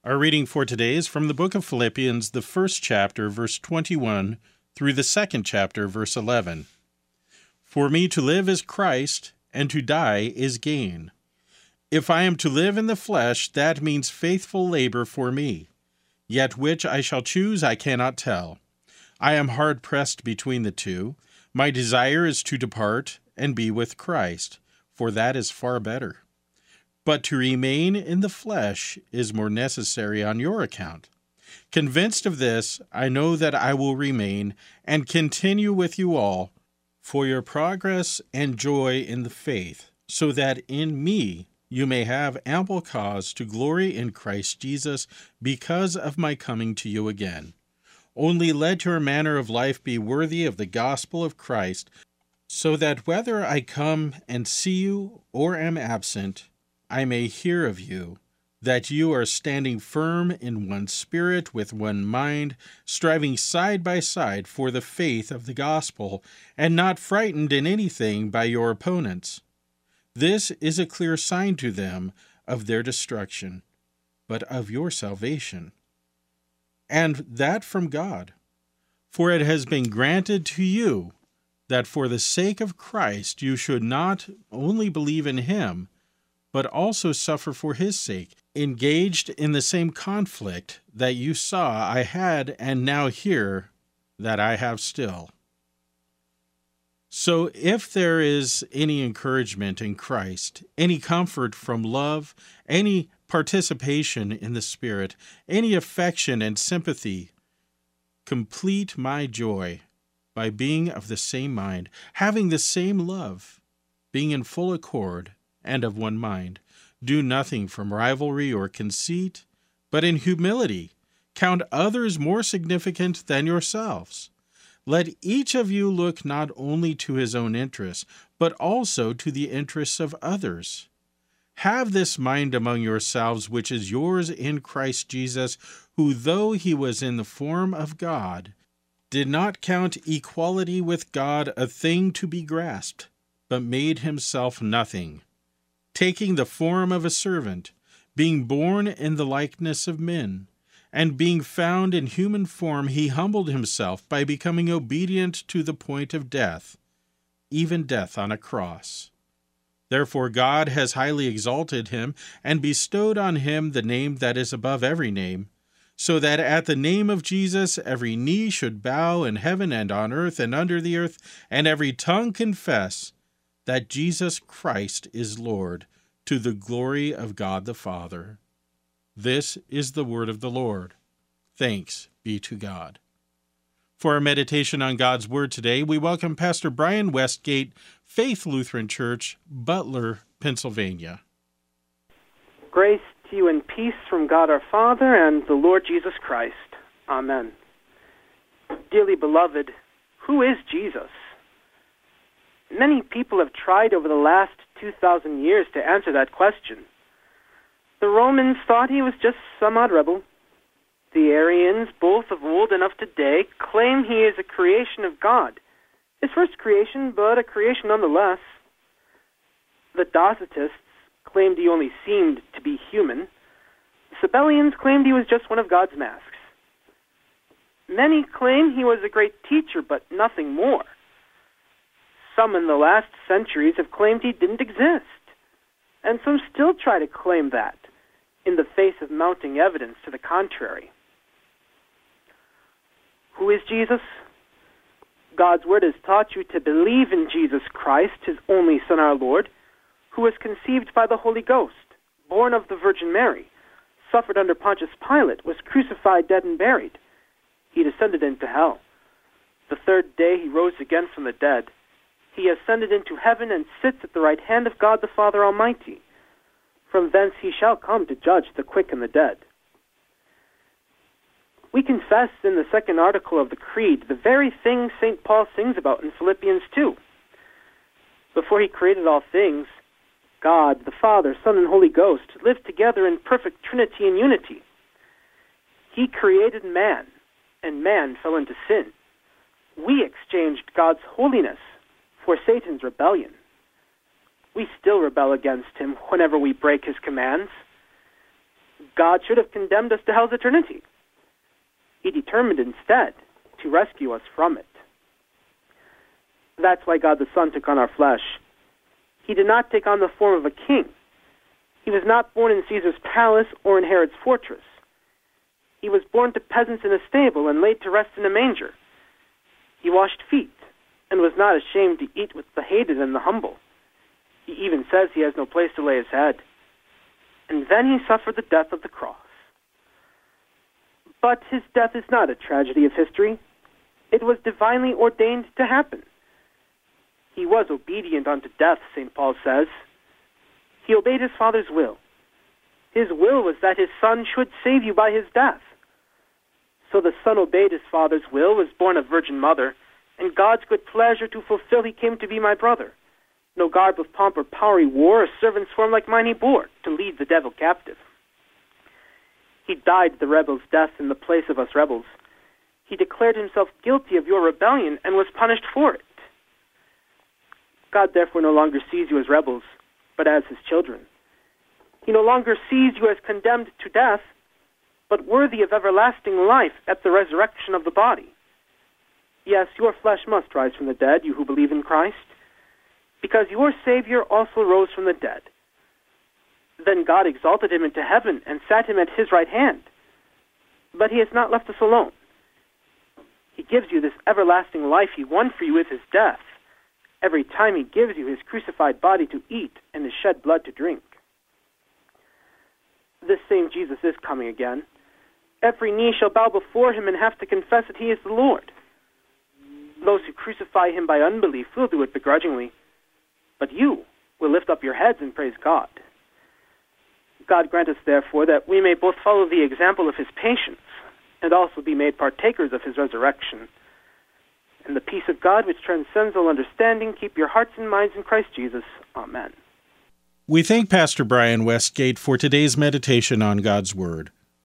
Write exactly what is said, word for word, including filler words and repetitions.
Our reading for today is from the book of Philippians, the first chapter, verse twenty-one, through the second chapter, verse eleven. For me to live is Christ, and to die is gain. If I am to live in the flesh, that means faithful labor for me. Yet which I shall choose I cannot tell. I am hard-pressed between the two. My desire is to depart and be with Christ, for that is far better. But to remain in the flesh is more necessary on your account. Convinced of this, I know that I will remain and continue with you all for your progress and joy in the faith, so that in me you may have ample cause to glory in Christ Jesus because of my coming to you again. Only let your manner of life be worthy of the gospel of Christ, so that whether I come and see you or am absent, I may hear of you, that you are standing firm in one spirit with one mind, striving side by side for the faith of the gospel, and not frightened in anything by your opponents. This is a clear sign to them of their destruction, but of your salvation, and that from God. For it has been granted to you that for the sake of Christ you should not only believe in him, but also suffer for his sake, engaged in the same conflict that you saw I had and now hear that I have still. So if there is any encouragement in Christ, any comfort from love, any participation in the Spirit, any affection and sympathy, complete my joy by being of the same mind, having the same love, being in full accord and of one mind. Do nothing from rivalry or conceit, but in humility count others more significant than yourselves. Let each of you look not only to his own interests, but also to the interests of others. Have this mind among yourselves, which is yours in Christ Jesus, who, though he was in the form of God, did not count equality with God a thing to be grasped, but made himself nothing, taking the form of a servant, being born in the likeness of men. And being found in human form, he humbled himself by becoming obedient to the point of death, even death on a cross. Therefore God has highly exalted him and bestowed on him the name that is above every name, so that at the name of Jesus every knee should bow in heaven and on earth and under the earth, and every tongue confess that Jesus Christ is Lord, to the glory of God the Father. This is the word of the Lord. Thanks be to God. For our meditation on God's Word today, we welcome Pastor Brian Westgate, Faith Lutheran Church, Butler, Pennsylvania. Grace to you and peace from God our Father and the Lord Jesus Christ. Amen. Dearly beloved, who is Jesus? Many people have tried over the last two thousand years to answer that question. The Romans thought he was just some odd rebel. The Arians, both of old and of today, claim he is a creation of God. His first creation, but a creation nonetheless. The Docetists claimed he only seemed to be human. The Sabellians claimed he was just one of God's masks. Many claim he was a great teacher, but nothing more. Some in the last centuries have claimed he didn't exist, and some still try to claim that, in the face of mounting evidence to the contrary. Who is Jesus? God's Word has taught you to believe in Jesus Christ, his only Son, our Lord, who was conceived by the Holy Ghost, born of the Virgin Mary, suffered under Pontius Pilate, was crucified, dead, and buried. He descended into hell. The third day he rose again from the dead. He ascended into heaven and sits at the right hand of God the Father Almighty. From thence he shall come to judge the quick and the dead. We confess in the second article of the Creed the very thing Saint Paul sings about in Philippians two. Before he created all things, God, the Father, Son, and Holy Ghost lived together in perfect Trinity and unity. He created man, and man fell into sin. We exchanged God's holiness for Satan's rebellion. We still rebel against him whenever we break his commands. God should have condemned us to hell's eternity. He determined instead to rescue us from it. That's why God the Son took on our flesh. He did not take on the form of a king. He was not born in Caesar's palace or in Herod's fortress. He was born to peasants in a stable and laid to rest in a manger. He washed feet and was not ashamed to eat with the hated and the humble. He even says he has no place to lay his head. And then he suffered the death of the cross. But his death is not a tragedy of history. It was divinely ordained to happen. He was obedient unto death, Saint Paul says. He obeyed his Father's will. His will was that his Son should save you by his death. So the Son obeyed his Father's will, was born of Virgin Mother, and God's good pleasure to fulfill he came to be my brother. No garb of pomp or power he wore, a servant's form like mine he bore, to lead the devil captive. He died the rebel's death in the place of us rebels. He declared himself guilty of your rebellion and was punished for it. God therefore no longer sees you as rebels, but as his children. He no longer sees you as condemned to death, but worthy of everlasting life at the resurrection of the body. Yes, your flesh must rise from the dead, you who believe in Christ, because your Savior also rose from the dead. Then God exalted him into heaven and sat him at his right hand. But he has not left us alone. He gives you this everlasting life he won for you with his death, every time he gives you his crucified body to eat and his shed blood to drink. This same Jesus is coming again. Every knee shall bow before him and have to confess that he is the Lord. Those who crucify him by unbelief will do it begrudgingly, but you will lift up your heads and praise God. God grant us, therefore, that we may both follow the example of his patience and also be made partakers of his resurrection. And the peace of God, which transcends all understanding, keep your hearts and minds in Christ Jesus. Amen. We thank Pastor Brian Westgate for today's meditation on God's Word.